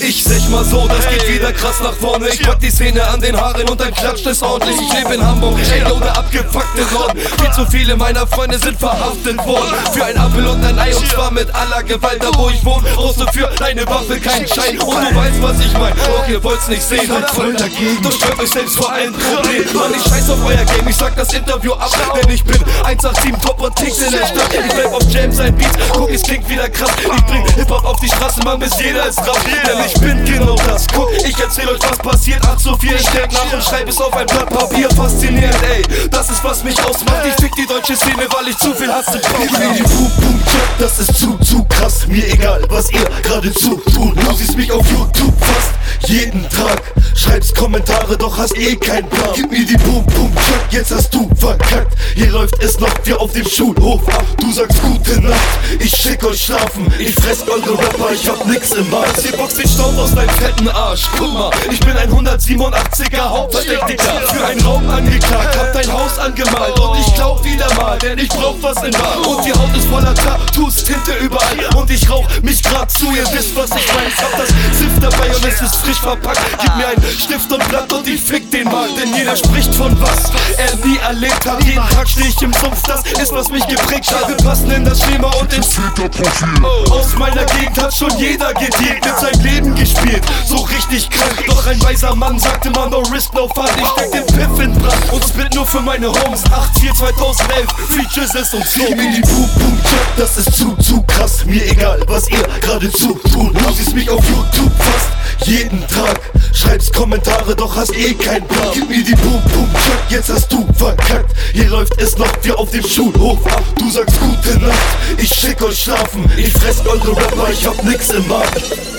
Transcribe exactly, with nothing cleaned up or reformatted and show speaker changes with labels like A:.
A: Ich sag mal so, das geht wieder krass nach vorne. Ich pack die Szene an den Haaren und dann klatscht es ordentlich. Ich lebe in Hamburg, ey, yo, der abgefuckte Norden. Viel zu viele meiner Freunde sind verhaftet worden für ein Apfel und ein Ei, und zwar mit aller Gewalt. Da wo ich wohne, brauchst du für deine Waffe keinen Schein. Und du weißt, was ich mein, doch ihr wollt's nicht sehen. Seid voll dagegen, doch stört euch selbst vor allen Problemen. Mann, ich scheiß auf euer Game, ich sag das Interview ab, denn ich bin eins acht sieben Top und Ticks in der Stadt. Ich bleib auf Jam sein Beats, guck, es klingt wieder krass. Ich bring Hip-Hop auf die Straße, Mann, bis jeder ist raus. Denn ich bin genau das, guck, ich erzähl euch, was passiert. Ach so viel, ich denk nach und schreib es auf ein Blatt Papier. Faszinierend, ey, das ist was mich ausmacht. Ich fick die deutsche Szene, weil ich zu viel hasse.
B: Gib mir die Boom-Boom-Check, das ist zu, zu krass. Mir egal, was ihr geradezu tun. Du siehst mich auf YouTube fast jeden Tag. Schreibst Kommentare, doch hast eh keinen Plan. Gib mir die Boom-Boom-Check, jetzt hast du verkackt. Hier läuft es noch wie auf dem Schulhof ab. Du sagst gute Nacht, ich schick euch schlafen. Ich fress eure Rapper, ich hab nix im Magen.
A: Ihr boxt den Staub aus deinem fetten Arsch. Guck mal, ich bin ein hundertsiebenundachtziger Hauptverdächtiger. Für einen Raub angeklagt, hab dein Haus angemalt. Und ich glaub wieder mal, denn ich brauch was in Wahr. Und die Haut ist voller Tattoos, Tinte überall. Und ich rauch mich grad zu, ihr wisst, was ich mein. Ich hab das Sift dabei und es ist frisch verpackt. Gib mir einen Stift und Blatt und ich fick den mal. Denn jeder spricht von was er nie erlebt hat. Jeden Tag steh ich im Sumpf, das ist was mich geprägt hat. Wir passen in das Schema und ins Filterprofil. Aus meiner Gegend hat schon jeder gedealt, mit seinem Leben gespielt, so richtig krank. Doch ein weiser Mann sagte mal, no risk, no fun. Ich steck den Piff in Brand und spit nur für meine Homes. acht vier zweitausendelf, Features ist und so.
B: Gib mir die Boom-Boom-Check, das ist zu, zu krass. Mir egal, was ihr geradezu tun. Du siehst mich auf YouTube fast jeden Tag. Schreibst Kommentare, doch hast eh keinen Plan. Gib mir die Boom-Boom-Check, jetzt hast du verkackt. Hier läuft es noch wie auf dem Schulhof ab. Du sagst gute Nacht, ich schick euch schlafen. Ich fress eure Rapper, ich hab nix im Magen.